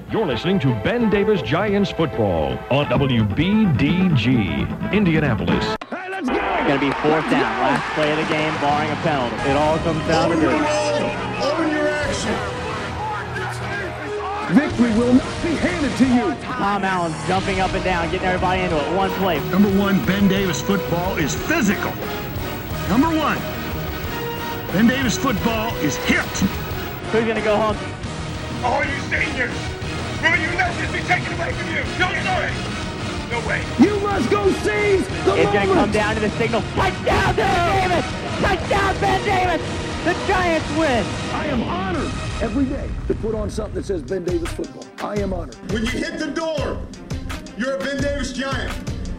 You're listening to Ben Davis Giants football on WBDG, Indianapolis. Hey, let's go! It's going to be fourth down. Last play of the game, barring a penalty. It all comes down to this. Own your action. Victory will not be handed to you. Tom Allen jumping up and down, getting everybody into it. One play. Number one, Ben Davis football is physical. Number one, Ben Davis football is hit. Who's going to go home? All you seniors, will you let this be taken away from you? No way. No way. You must go seize the moment. It's going to come down to the signal. Touchdown, Ben Davis! Touchdown, Ben Davis! The Giants win. I am honored every day to put on something that says Ben Davis football. I am honored. When you hit the door, you're a Ben Davis Giant.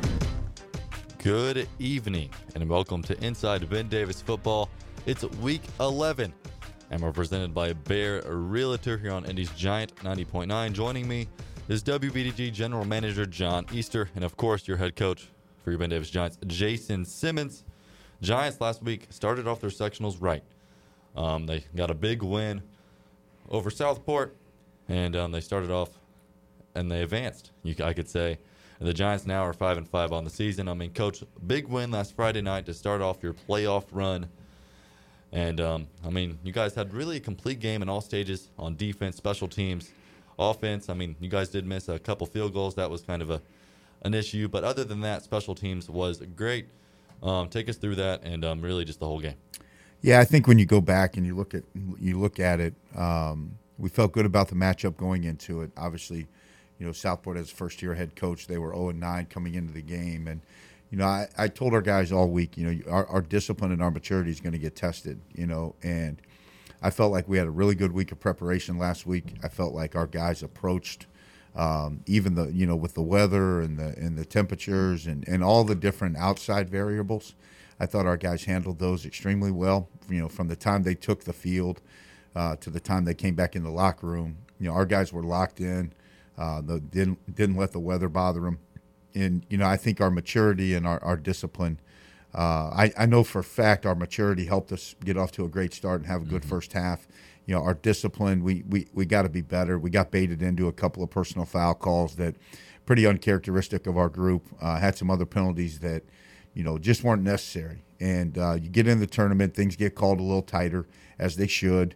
Good evening, and welcome to Inside Ben Davis Football. It's week 11, and we're presented by Bear Realtor here on Indy's Giant 90.9. Joining me is WBDG General Manager John Easter, and of course, your head coach for your Ben Davis Giants, Jason Simmons. Giants last week started off their sectionals right. They got a big win over Southport, and they started off and they advanced, I could say. And the Giants now are 5-5 on the season. I mean, Coach, big win last Friday night to start off your playoff run. And, I mean, you guys had really a complete game in all stages on defense, special teams, offense. I mean, you guys did miss a couple field goals. That was kind of an issue. But other than that, special teams was great. Take us through that and really just the whole game. Yeah, I think when you go back and you look at it, we felt good about the matchup going into it. Obviously, you know, Southport as first-year head coach, they were 0-9 coming into the game. And, you know, I told our guys all week, you know, our discipline and our maturity is going to get tested, you know. And I felt like we had a really good week of preparation last week. I felt like our guys approached even the, you know, with the weather and the temperatures and all the different outside variables. I thought our guys handled those extremely well. You know, from the time they took the field to the time they came back in the locker room, you know, our guys were locked in. Didn't let the weather bother them. And, you know, I think our maturity and our discipline, I know for a fact our maturity helped us get off to a great start and have a good first half. You know, our discipline, we got to be better. We got baited into a couple of personal foul calls that pretty uncharacteristic of our group. Had some other penalties that, you know, just weren't necessary. And you get in the tournament, things get called a little tighter, as they should.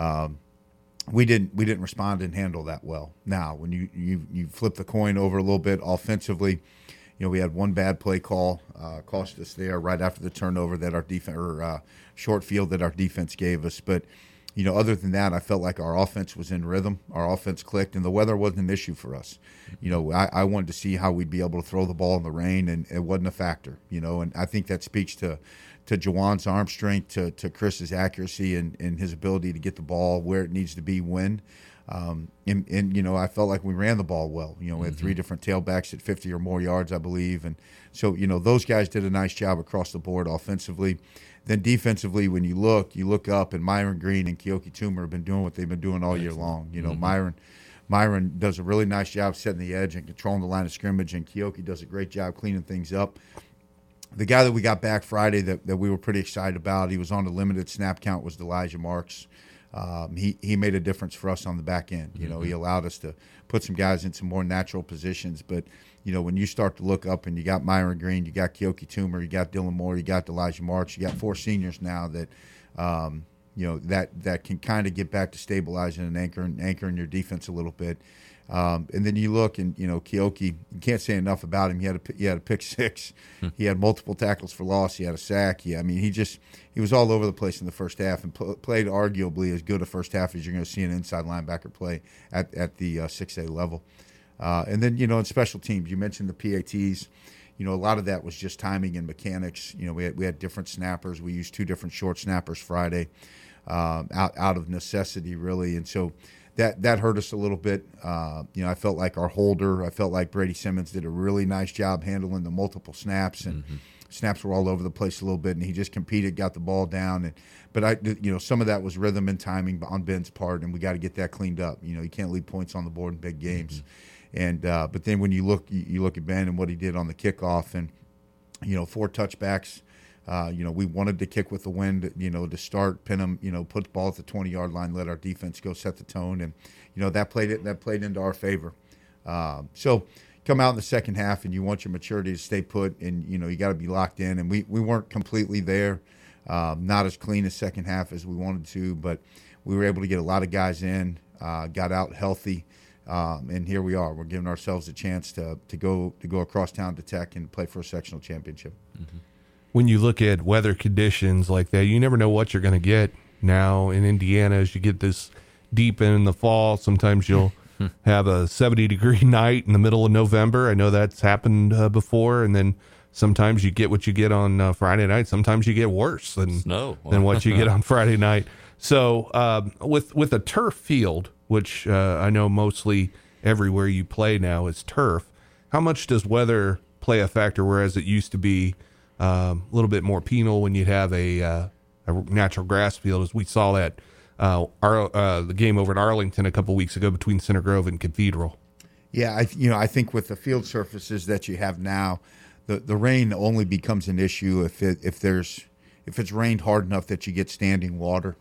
We didn't respond and handle that well. Now, when you flip the coin over a little bit offensively, you know, we had one bad play call cost us there right after the turnover that our defense short field that our defense gave us. But, you know, other than that, I felt like our offense was in rhythm. Our offense clicked, and the weather wasn't an issue for us. You know, I wanted to see how we'd be able to throw the ball in the rain, and it wasn't a factor, you know. And I think that speaks to Jawan's arm strength, to Chris's accuracy and his ability to get the ball where it needs to be when. And you know, I felt like we ran the ball well. You know, we had three different tailbacks at 50 or more yards, I believe. And so, you know, those guys did a nice job across the board offensively. Then defensively, when you look up, and Myron Green and Keoki Toomer have been doing what they've been doing all year long. You know, Myron does a really nice job setting the edge and controlling the line of scrimmage, and Keoki does a great job cleaning things up. The guy that we got back Friday that we were pretty excited about, he was on the limited snap count, was Elijah Marks. He made a difference for us on the back end. You know, he allowed us to put some guys in some more natural positions. But, you know, when you start to look up and you got Myron Green, you got Keoki Toomer, you got Dylan Moore, you got Elijah Marks, you got four seniors now that, you know, that can kind of get back to stabilizing and anchoring your defense a little bit. And then you look, and, you know, Keoki, you can't say enough about him. He had a pick six. He had multiple tackles for loss. He had a sack. He was all over the place in the first half and played arguably as good a first half as you're going to see an inside linebacker play at the 6A level. And then, you know, in special teams, you mentioned the PATs. You know, a lot of that was just timing and mechanics. You know, we had different snappers. We used two different short snappers Friday out of necessity, really. And so that hurt us a little bit. You know, I felt like I felt like Brady Simmons did a really nice job handling the multiple snaps, and snaps were all over the place a little bit, and he just competed, got the ball down. But you know, some of that was rhythm and timing on Ben's part, and we got to get that cleaned up. You know, you can't leave points on the board in big games. And but then when you look at Ben and what he did on the kickoff, and, you know, 4 touchbacks, We wanted to kick with the wind, to start, pin them, put the ball at the 20-yard line, let our defense go set the tone, and that played into our favor. So come out in the second half, and you want your maturity to stay put, and you got to be locked in. And we weren't completely there, not as clean a second half as we wanted to, but we were able to get a lot of guys in, got out healthy, and here we are. We're giving ourselves a chance to go across town to Tech and play for a sectional championship. Mm-hmm. When you look at weather conditions like that, you never know what you're going to get now in Indiana as you get this deep in the fall. Sometimes you'll have a 70-degree night in the middle of November. I know that's happened before. And then sometimes you get what you get on Friday night. Sometimes you get worse than what you get on Friday night. So with a turf field, which I know mostly everywhere you play now is turf, how much does weather play a factor, whereas it used to be a little bit more penal when you'd have a natural grass field, as we saw that the game over at Arlington a couple weeks ago between Center Grove and Cathedral? Yeah, I think with the field surfaces that you have now, the rain only becomes an issue if it's rained hard enough that you get standing water,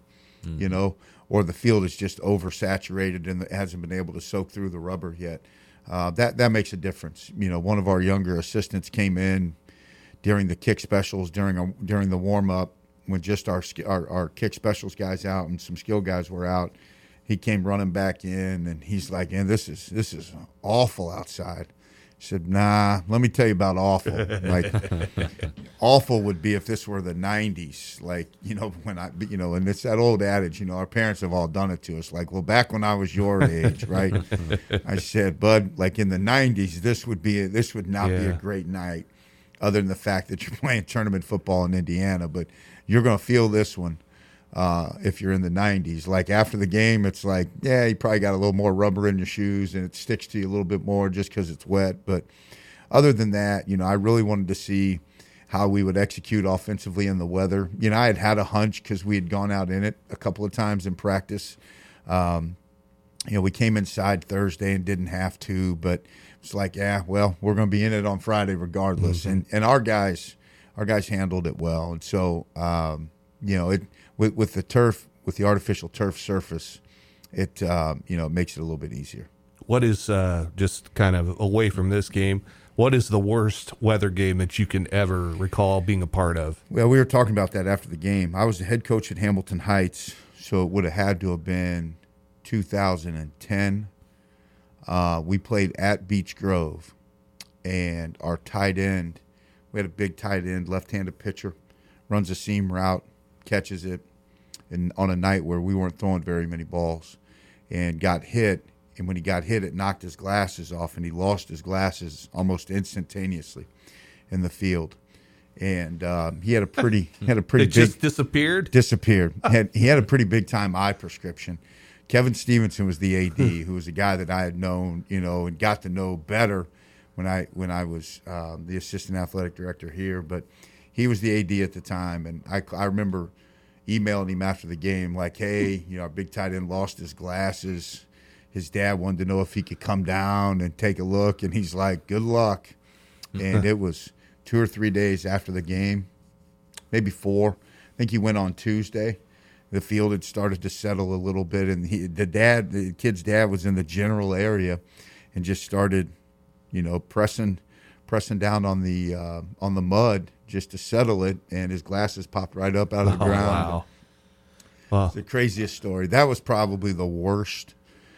or the field is just oversaturated and it hasn't been able to soak through the rubber yet. That makes a difference. One of our younger assistants came in during the kick specials, during the warm up, when just our kick specials guys out and some skill guys were out. He came running back in and he's like, "And this is awful outside." I said, "Nah, let me tell you about awful. Like, awful would be if this were the 90s. Like, and it's that old adage, our parents have all done it to us. Like, well, back when I was your age, right?" I said, "Bud, like in the 90s, this would not be a great night, other than the fact that you're playing tournament football in Indiana. But you're going to feel this one if you're in the 90s. Like after the game, it's like, yeah, you probably got a little more rubber in your shoes and it sticks to you a little bit more just because it's wet. But other than that, I really wanted to see how we would execute offensively in the weather. I had a hunch because we had gone out in it a couple of times in practice. We came inside Thursday and didn't have to, but it's like, we're going to be in it on Friday regardless. Mm-hmm. And our guys handled it well. And so, with the turf, with the artificial turf surface, it makes it a little bit easier. What is, just kind of away from this game, what is the worst weather game that you can ever recall being a part of? Well, we were talking about that after the game. I was the head coach at Hamilton Heights, so it would have had to have been 2010. We played at Beech Grove, and our tight end, we had a big tight end, left-handed pitcher, runs a seam route, catches it, and on a night where we weren't throwing very many balls, and got hit. And when he got hit, it knocked his glasses off, and he lost his glasses almost instantaneously in the field. And he had a pretty it big, just disappeared. He had a pretty big time eye prescription. Kevin Stevenson was the AD, who was a guy that I had known, and got to know better when I was the assistant athletic director here. But he was the AD at the time, and I remember emailing him after the game like, "Hey, our big tight end lost his glasses. His dad wanted to know if he could come down and take a look," and he's like, "Good luck." And it was 2 or 3 days after the game, maybe 4. I think he went on Tuesday. The field had started to settle a little bit, and the kid's dad was in the general area, and just started, pressing down on the mud just to settle it, and his glasses popped right up out of the ground. Wow. It's the craziest story. That was probably the worst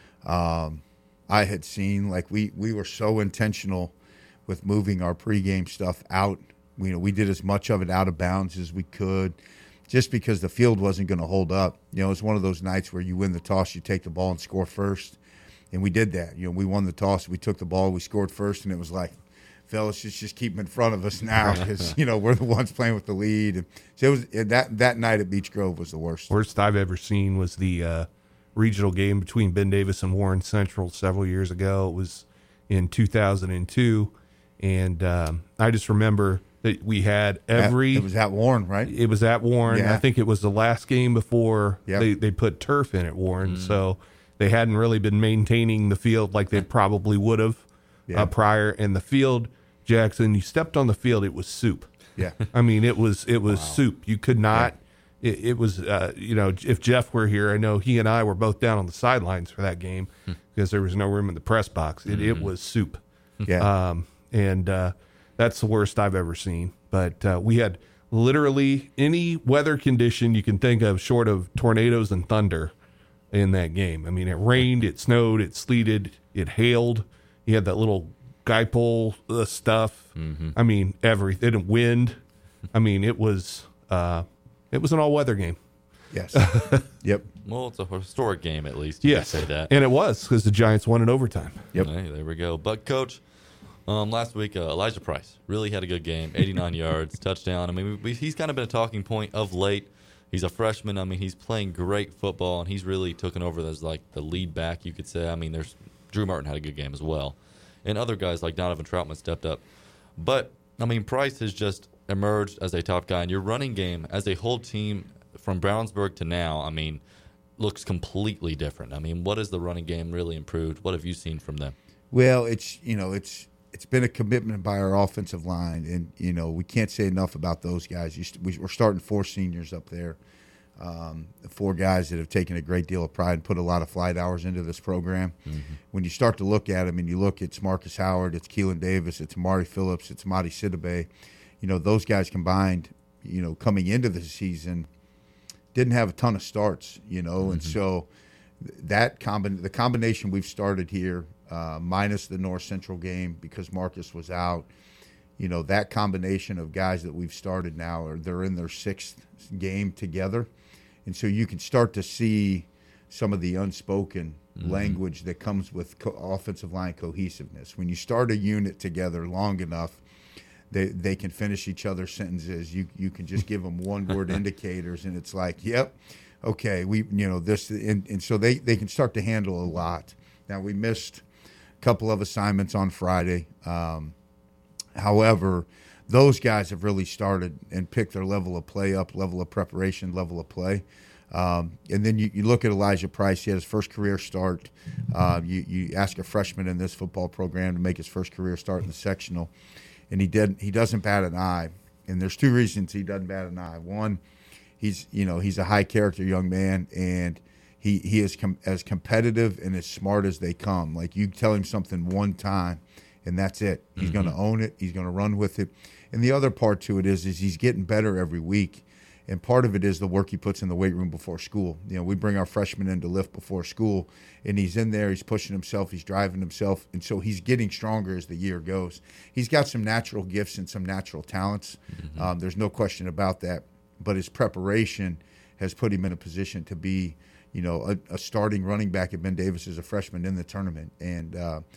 I had seen. Like we were so intentional with moving our pregame stuff out. We did as much of it out of bounds as we could, just because the field wasn't going to hold up. It's one of those nights where you win the toss, you take the ball and score first. And we did that. We won the toss, we took the ball, we scored first, and it was like, fellas, just keep them in front of us now because, we're the ones playing with the lead. And so it was that night at Beech Grove was the worst. Worst I've ever seen was the regional game between Ben Davis and Warren Central several years ago. It was in 2002. And I just remember that we had it was at Warren, right? It was at Warren. Yeah. I think it was the last game before they put turf in at Warren. So they hadn't really been maintaining the field like they probably would have prior. And the field, Jackson, you stepped on the field, it was soup. Yeah. I mean, it was soup. You could not. It was, if Jeff were here, I know he and I were both down on the sidelines for that game because there was no room in the press box. It was soup. Yeah. And that's the worst I've ever seen. But we had literally any weather condition you can think of short of tornadoes and thunder in that game. I mean, it rained, it snowed, it sleeted, it hailed. You had that little guy pole stuff. I mean, everything. Wind. I mean, it was an all-weather game. Yes. Yep. Well, it's a historic game, at least. You can say that. And it was, because the Giants won in overtime. Yep. Hey, there we go. But, Coach, last week, Elijah Price really had a good game. 89 yards, touchdown. I mean, he's kind of been a talking point of late. He's a freshman. I mean, he's playing great football, and he's really taken over as, like, the lead back, you could say. I mean, Drew Martin had a good game as well. And other guys like Donovan Troutman stepped up. But, I mean, Price has just emerged as a top guy. And your running game as a whole team from Brownsburg to now, I mean, looks completely different. I mean, what has the running game really improved? What have you seen from them? Well, it's been a commitment by our offensive line. And, we can't say enough about those guys. We're starting 4 seniors up there. 4 guys that have taken a great deal of pride and put a lot of flight hours into this program. When you start to look at them and you look, it's Marcus Howard, it's Keelan Davis, it's Amari Phillips, it's Madi Sidibe. Those guys combined, coming into the season didn't have a ton of starts, and so that the combination we've started here, minus the North Central game because Marcus was out, that combination of guys that we've started now, they're in their 6th game together. And so you can start to see some of the unspoken language that comes with offensive line cohesiveness. When you start a unit together long enough, they can finish each other's sentences. You can just give them one-word indicators, and it's like, yep, okay, this, and so they can start to handle a lot. Now, we missed a couple of assignments on Friday. However, those guys have really started and picked their level of play up, level of preparation, level of play. And then you look at Elijah Price. He had his first career start. You ask a freshman in this football program to make his first career start in the sectional, and he doesn't bat an eye. And there's 2 reasons he doesn't bat an eye. One, he's a high character young man, and he is as competitive and as smart as they come. Like, you tell him something one time, and that's it. He's going to own it. He's going to run with it. And the other part to it is he's getting better every week. And part of it is the work he puts in the weight room before school. We bring our freshmen in to lift before school, and he's in there. He's pushing himself. He's driving himself. And so he's getting stronger as the year goes. He's got some natural gifts and some natural talents. There's no question about that. But his preparation has put him in a position to be, a starting running back at Ben Davis as a freshman in the tournament. And,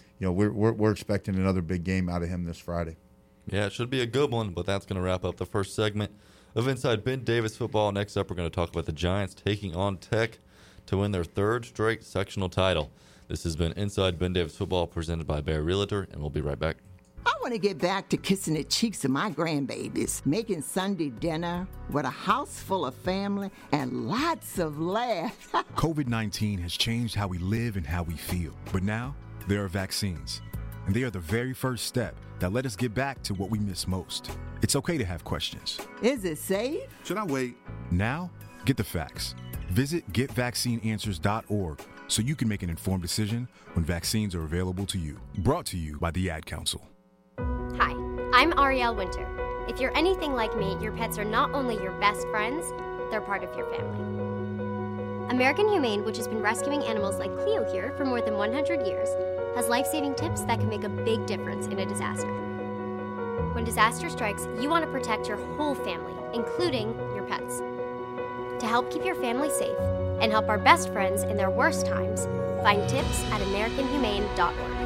we're expecting another big game out of him this Friday. Yeah, it should be a good one, but that's going to wrap up the first segment of Inside Ben Davis Football. Next up, we're going to talk about the Giants taking on Tech to win their 3rd straight sectional title. This has been Inside Ben Davis Football presented by Bear Realtor, and we'll be right back. I want to get back to kissing the cheeks of my grandbabies, making Sunday dinner with a house full of family and lots of laughs. COVID-19 has changed how we live and how we feel. But now, there are vaccines, and they are the very first step that let us get back to what we miss most. It's okay to have questions. Is it safe? Should I wait? Now, get the facts. Visit getvaccineanswers.org so you can make an informed decision when vaccines are available to you. Brought to you by the Ad Council. Hi, I'm Arielle Winter. If you're anything like me, your pets are not only your best friends, they're part of your family. American Humane, which has been rescuing animals like Cleo here for more than 100 years, has life-saving tips that can make a big difference in a disaster. When disaster strikes, you want to protect your whole family, including your pets. To help keep your family safe and help our best friends in their worst times, find tips at AmericanHumane.org.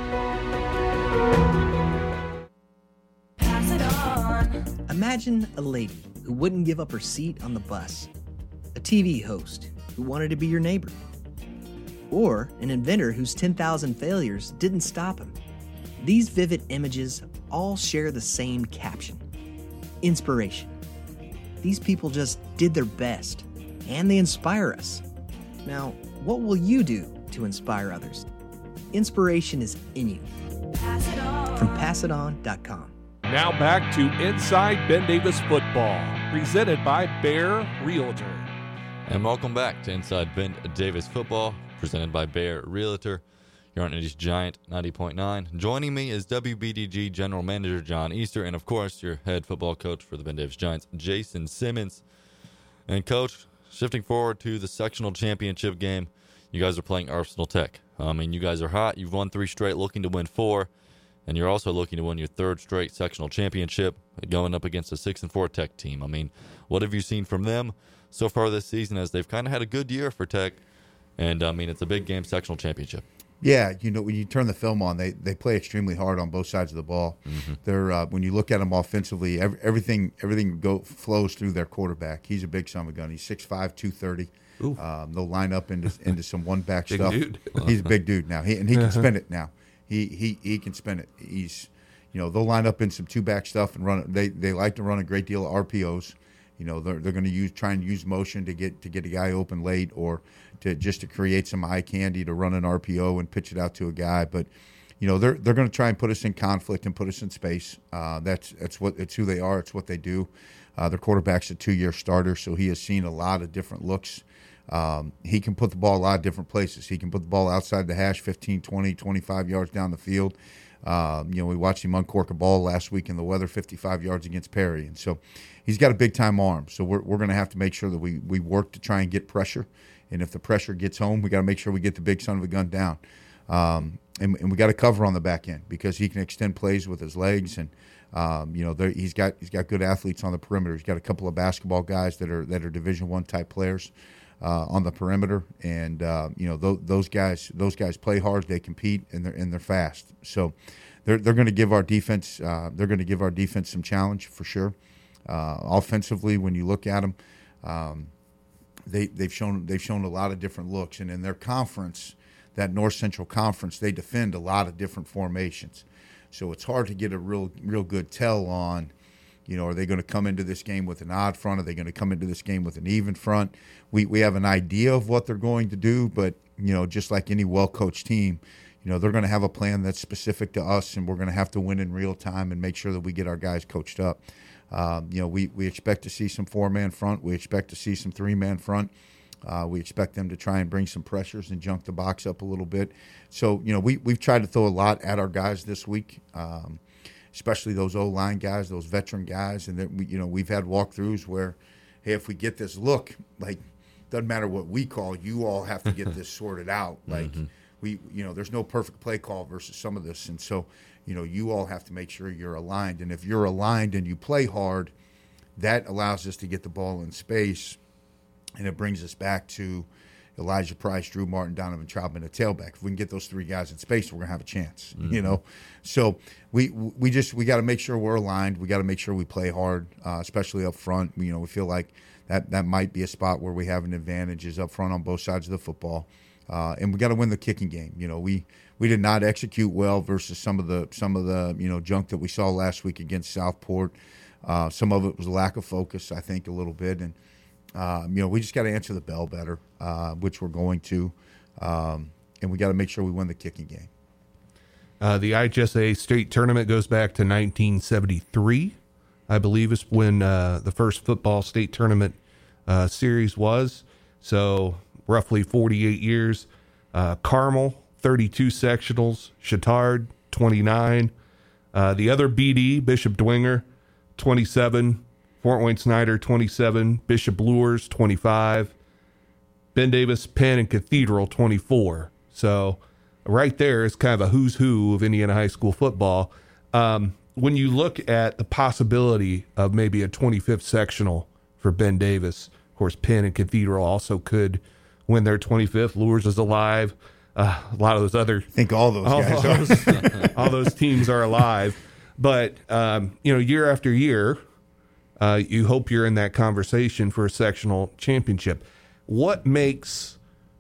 Pass it on. Imagine a lady who wouldn't give up her seat on the bus, a TV host who wanted to be your neighbor, or an inventor whose 10,000 failures didn't stop him. These vivid images all share the same caption: inspiration. These people just did their best, and they inspire us. Now, what will you do to inspire others? Inspiration is in you. From PassItOn.com. Now back to Inside Ben Davis Football, presented by Bear Realtor. And welcome back to Inside Ben Davis Football, presented by Bear Realtor. You're on Indy's Giant 90.9. Joining me is WBDG General Manager John Easter, and of course, your head football coach for the Ben Davis Giants, Jason Simmons. And Coach, shifting forward to the sectional championship game, you guys are playing Arsenal Tech. I mean, you guys are hot. You've won 3 straight, looking to win 4. And you're also looking to win your 3rd straight sectional championship, going up against a 6-4 Tech team. I mean, what have you seen from them so far this season, as they've kind of had a good year for Tech? And, I mean, it's a big game, sectional championship. Yeah, you know, when you turn the film on, they play extremely hard on both sides of the ball. Mm-hmm. They're when you look at them offensively, everything flows through their quarterback. He's a big son of a gun. He's 6'5", 230. They'll line up into some one-back stuff. Dude. He's a big dude now. He can spin it now. He can spin it. He's, you know, they'll line up in some 2-back stuff and run it. They like to run a great deal of RPOs. You know, they're going to try and use motion to get a guy open late, or to create some eye candy to run an RPO and pitch it out to a guy. But, you know, they're going to try and put us in conflict and put us in space. It's who they are. It's what they do. Their quarterback's a 2-year starter, so he has seen a lot of different looks. He can put the ball a lot of different places. He can put the ball outside the hash, 15, 20, 25 yards down the field. You know, we watched him uncork a ball last week in the weather, 55 yards against Perry. And so he's got a big-time arm. So we're going to have to make sure that we work to try and get pressure. And if the pressure gets home, we got to make sure we get the big son of a gun down. And we got to cover on the back end, because he can extend plays with his legs. And, you know, he's got good athletes on the perimeter. He's got a couple of basketball guys that are Division I type players on the perimeter, and you know, those guys play hard, they compete, and they're fast. So they're going to give our defense some challenge for sure. Offensively, when you look at them, they've shown a lot of different looks, and in their conference, that North Central Conference, they defend a lot of different formations. So it's hard to get a real good tell on, you know, are they going to come into this game with an odd front? Are they going to come into this game with an even front? We have an idea of what they're going to do, but, you know, just like any well-coached team, you know, they're going to have a plan that's specific to us, and we're going to have to win in real time and make sure that we get our guys coached up. You know, we expect to see some 4-man front. We expect to see some 3-man front. We expect them to try and bring some pressures and junk the box up a little bit. So, you know, we've tried to throw a lot at our guys this week, especially those O-line guys, those veteran guys. And that we've had walkthroughs where, hey, if we get this look, like, doesn't matter what we call, you all have to get this sorted out. Like, there's no perfect play call versus some of this. And so, you know, you all have to make sure you're aligned. And if you're aligned and you play hard, that allows us to get the ball in space. And it brings us back to Elijah Price, Drew Martin, Donovan Troutman at tailback. If we can get those 3 guys in space, we're going to have a chance, you know. So we got to make sure we're aligned. We got to make sure we play hard, especially up front. You know, we feel like that might be a spot where we have an advantage, is up front on both sides of the football. And we got to win the kicking game. You know, we did not execute well versus some of the you know, junk that we saw last week against Southport. Some of it was a lack of focus, I think, a little bit. And you know, we just got to answer the bell better, which we're going to, and we got to make sure we win the kicking game. The IHSA state tournament goes back to 1973, I believe, is when the first football state tournament series was. So roughly 48 years. Carmel, 32 sectionals. Chittard, 29. The other BD, Bishop Dwenger, 27. Fort Wayne Snyder, 27. Bishop Luers, 25. Ben Davis, Penn, and Cathedral, 24. So right there is kind of a who's who of Indiana high school football. When you look at the possibility of maybe a 25th sectional for Ben Davis, of course, Penn and Cathedral also could win their 25th. Luers is alive. A lot of those other... I think all those guys are. All those teams are alive. But, you know, year after year... you hope you're in that conversation for a sectional championship. What makes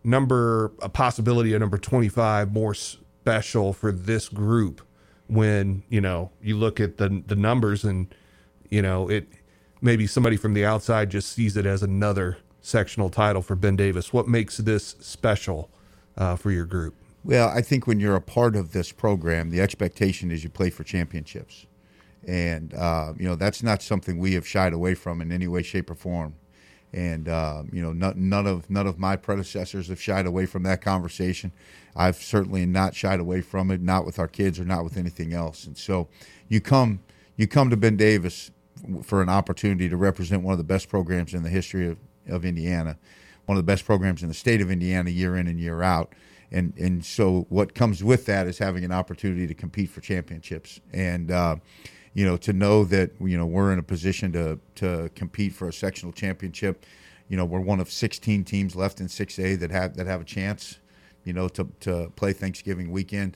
a possibility of number 25 more special for this group when, you know, you look at the numbers and, you know, it maybe somebody from the outside just sees it as another sectional title for Ben Davis? What makes this special for your group? Well, I think when you're a part of this program, the expectation is you play for championships. And, that's not something we have shied away from in any way, shape, or form. And, none of my predecessors have shied away from that conversation. I've certainly not shied away from it, not with our kids or not with anything else. And so you come to Ben Davis for an opportunity to represent one of the best programs in the history of Indiana, one of the best programs in the state of Indiana year in and year out. And so what comes with that is having an opportunity to compete for championships. And, to know that, we're in a position to compete for a sectional championship. We're one of 16 teams left in 6A that have a chance, to play Thanksgiving weekend.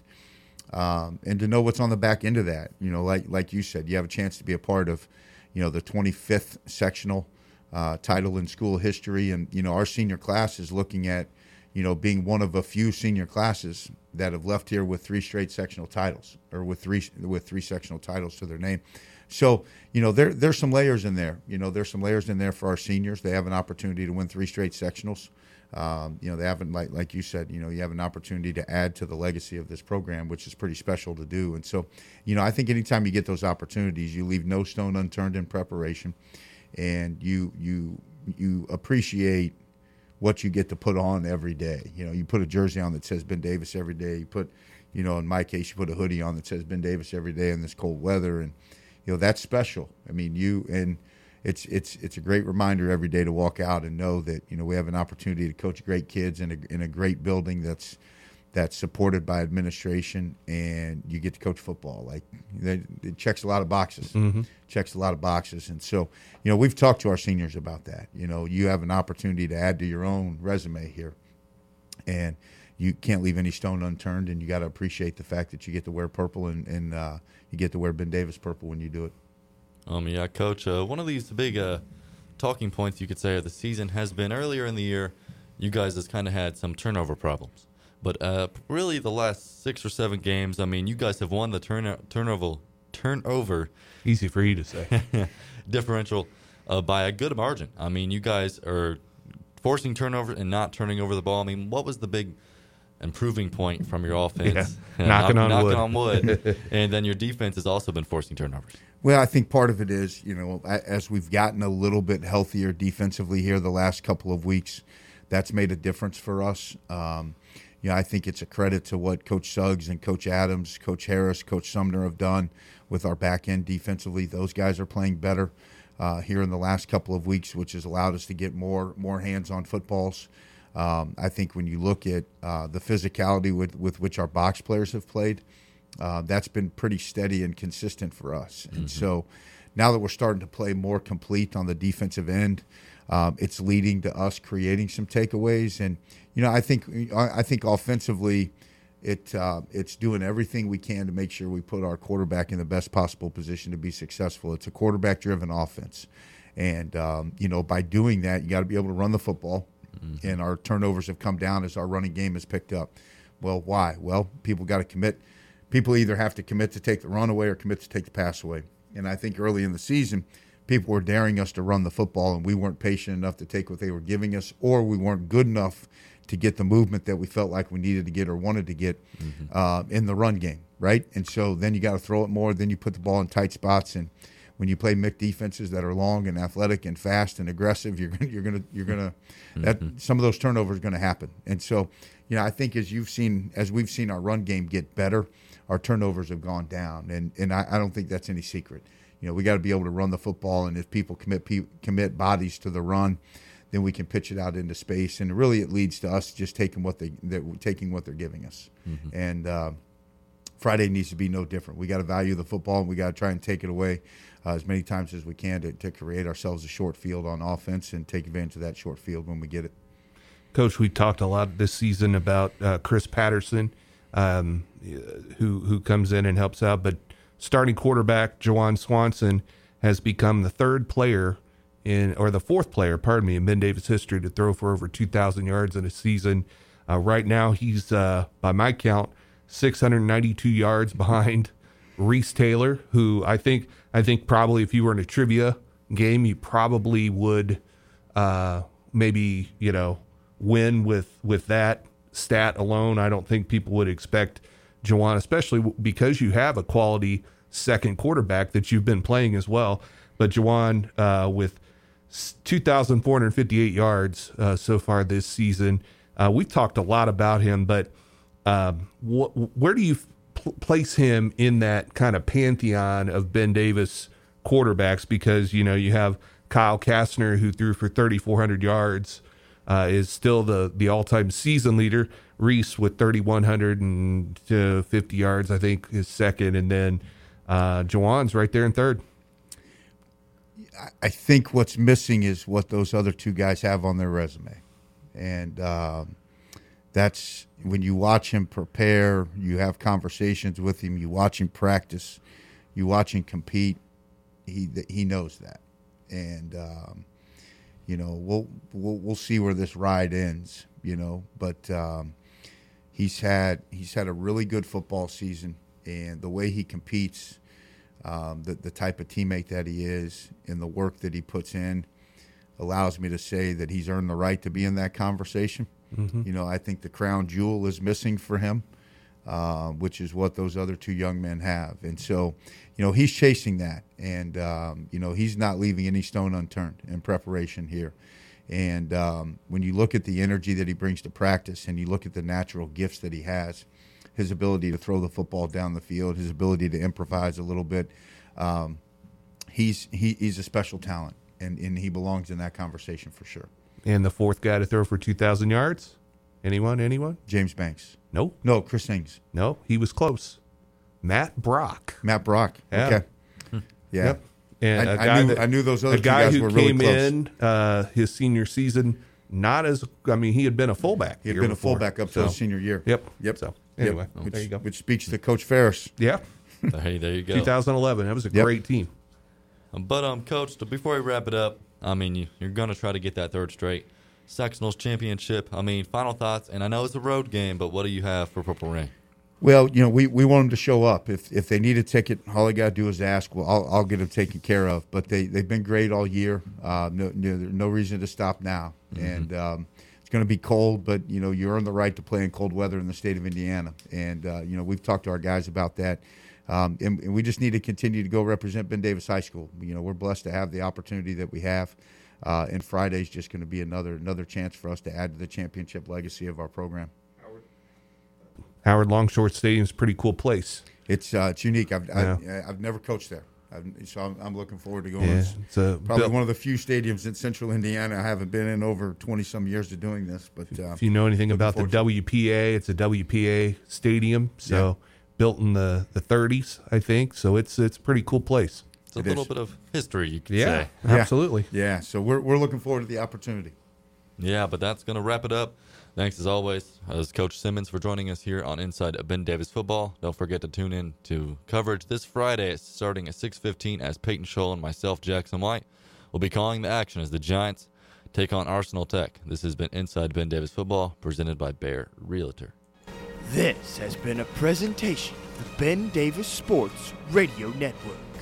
And to know what's on the back end of that, like you said, you have a chance to be a part of, the 25th sectional title in school history. And, our senior class is looking at, being one of a few senior classes that have left here with 3 straight sectional titles, or with three sectional titles to their name. So, there's some layers in there. There's some layers in there for our seniors. They have an opportunity to win 3 straight sectionals. They haven't, like you said, you have an opportunity to add to the legacy of this program, which is pretty special to do. And so, I think anytime you get those opportunities, you leave no stone unturned in preparation, and you appreciate what you get to put on every day. You put a jersey on that says Ben Davis every day. You put, in my case, you put a hoodie on that says Ben Davis every day in this cold weather, and that's special. I mean, it's a great reminder every day to walk out and know that we have an opportunity to coach great kids in a great building that's supported by administration, and you get to coach football. Like, it checks a lot of boxes. Mm-hmm. Checks a lot of boxes. And so, we've talked to our seniors about that. You have an opportunity to add to your own resume here, and you can't leave any stone unturned, and you got to appreciate the fact that you get to wear purple and you get to wear Ben Davis purple when you do it. Yeah, Coach, one of these big talking points you could say of the season has been earlier in the year, you guys has kind of had some turnover problems. But really the last 6 or 7 games, I mean, you guys have won the turnover. Easy for you to say. differential by a good margin. I mean, you guys are forcing turnovers and not turning over the ball. I mean, what was the big improving point from your offense? Yeah. Knocking on wood. And then your defense has also been forcing turnovers. Well, I think part of it is, as we've gotten a little bit healthier defensively here the last couple of weeks, that's made a difference for us. I think it's a credit to what Coach Suggs and Coach Adams, Coach Harris, Coach Sumner have done with our back end defensively. Those guys are playing better here in the last couple of weeks, which has allowed us to get more hands-on footballs. I think when you look at the physicality with which our box players have played, that's been pretty steady and consistent for us. And so now that we're starting to play more complete on the defensive end, it's leading to us creating some takeaways. And, I think offensively it's doing everything we can to make sure we put our quarterback in the best possible position to be successful. It's a quarterback-driven offense. And, by doing that, you got to be able to run the football. Mm-hmm. And our turnovers have come down as our running game has picked up. Well, why? Well, people got to commit. People either have to commit to take the run away or commit to take the pass away. And I think early in the season, people were daring us to run the football, and we weren't patient enough to take what they were giving us, or we weren't good enough to get the movement that we felt like we needed to get or wanted to get in the run game, right? And so then you got to throw it more. Then you put the ball in tight spots, and when you play mixed defenses that are long and athletic and fast and aggressive, you're gonna that some of those turnovers are going to happen. And so, I think as we've seen our run game get better, our turnovers have gone down, and I don't think that's any secret. We got to be able to run the football, and if people commit bodies to the run, then we can pitch it out into space, and really it leads to us just taking what they're giving us. Mm-hmm. And Friday needs to be no different. We got to value the football, and we got to try and take it away as many times as we can to create ourselves a short field on offense and take advantage of that short field when we get it. Coach, we talked a lot this season about Chris Patterson, who comes in and helps out, but starting quarterback Jawan Swanson has become the fourth player in Ben Davis history to throw for over 2,000 yards in a season. Right now, he's by my count 692 yards behind Reese Taylor, who I think probably if you were in a trivia game, you probably would maybe win with that stat alone. I don't think people would expect Jawan, especially because you have a quality second quarterback that you've been playing as well. But Juwan, with 2,458 yards so far this season, we've talked a lot about him, but where do you place him in that kind of pantheon of Ben Davis quarterbacks? Because, you know, you have Kyle Kastner, who threw for 3,400 yards, is still the all-time season leader. Reese with 3,150 yards, I think, is second. And then Juwan's right there in third. I think what's missing is what those other two guys have on their resume. And that's when you watch him prepare, you have conversations with him, you watch him practice, you watch him compete, he knows that. And, you know, we'll see where this ride ends, you know. But he's had a really good football season, and the way he competes, the type of teammate that he is, and the work that he puts in allows me to say that he's earned the right to be in that conversation. Mm-hmm. You know, I think the crown jewel is missing for him, which is what those other two young men have. And so, you know, he's chasing that. And, you know, he's not leaving any stone unturned in preparation here. And when you look at the energy that he brings to practice and you look at the natural gifts that he has, his ability to throw the football down the field, his ability to improvise a little bit, he's a special talent, and he belongs in that conversation for sure. And the fourth guy to throw for 2,000 yards? Anyone? James Banks. Nope. No, Chris Ings. No, he was close. Matt Brock. Matt Brock. Yeah. Okay. Yeah. Yep. And I knew those other two guys were really close. A guy who came in his senior season, he had been a fullback. He had been a fullback up to his senior year. Yep. Yep. So anyway, there you go. Which speaks to Coach Ferris. Yeah. Hey, there you go. 2011. That was a great team. But Coach, before we wrap it up, I mean, you're going to try to get that third straight sectionals championship. I mean, final thoughts, and I know it's a road game, but what do you have for Purple Rain? Well, you know, we want them to show up. If they need a ticket, all they got to do is ask. Well, I'll get them taken care of. But they've been great all year. No reason to stop now. Mm-hmm. And it's going to be cold, but, you know, you earn the right to play in cold weather in the state of Indiana. And, you know, we've talked to our guys about that. And we just need to continue to go represent Ben Davis High School. You know, we're blessed to have the opportunity that we have. And Friday's just going to be another chance for us to add to the championship legacy of our program. Howard Longshore Stadium is a pretty cool place. It's unique. I've never coached there, so I'm looking forward to going. Yeah, it's probably one of the few stadiums in Central Indiana I haven't been in over 20-some years of doing this. But if you know anything about the WPA, it's a WPA stadium, so built in the 30s, I think. So it's a pretty cool place. It's a little bit of history, you could say. Yeah, absolutely. Yeah, so we're looking forward to the opportunity. Yeah, but that's going to wrap it up. Thanks, as always, as Coach Simmons, for joining us here on Inside Ben Davis Football. Don't forget to tune in to coverage this Friday starting at 6:15 as Peyton Scholl and myself, Jackson White, will be calling the action as the Giants take on Arsenal Tech. This has been Inside Ben Davis Football, presented by Bear Realtor. This has been a presentation of the Ben Davis Sports Radio Network.